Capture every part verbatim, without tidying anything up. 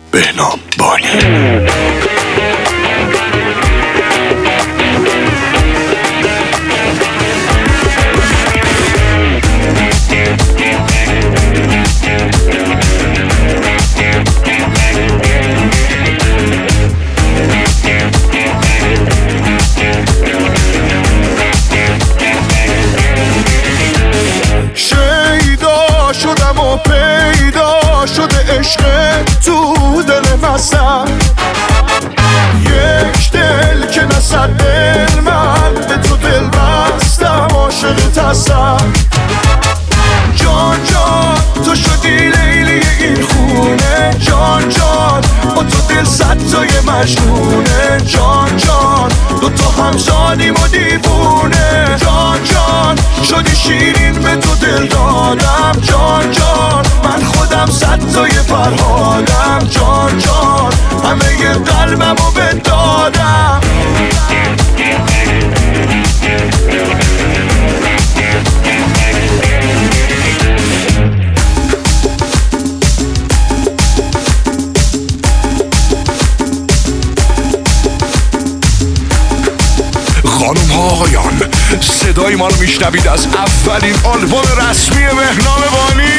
بهنام بانی. شیدا شدم و پیدا شده عشق تو دل مسم، یک دل که نصد دل من به تو دل بستم، عاشقت هستم. جان جان تو شدی لیلی این خونه، جان جان با تو دل صد تای مجنونه، جان جان دو تا همزادیم و دیوونه، جان جان شدی شیرین به تو دل دادم، جان جان من خودم صد تای فرهادم، جان جان همه ی قلبمو بهت دادم. خانم ها آقایان، صدای ما رو میشنوید از اولین آلبوم رسمی بهنام بانی.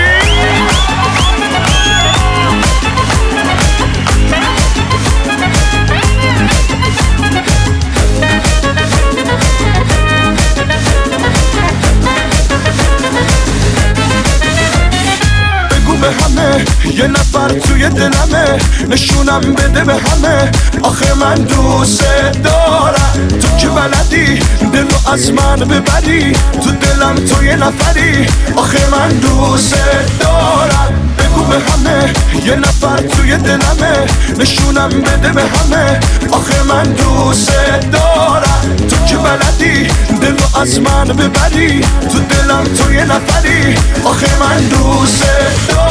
به همه یه نفر توی دلمه، نشونم بده به همه آخه من دوست دارم. تو که بلدی دلو از من ببری، تو دلم تو یه نفری آخه من دوست دارم. بگو به همه یه نفر توی دلمه، نشونم بده به همه آخه من دوست دارم. تو که بلدی دلو از من ببری، تو دلم تو یه نفری آخه من دوست دارم.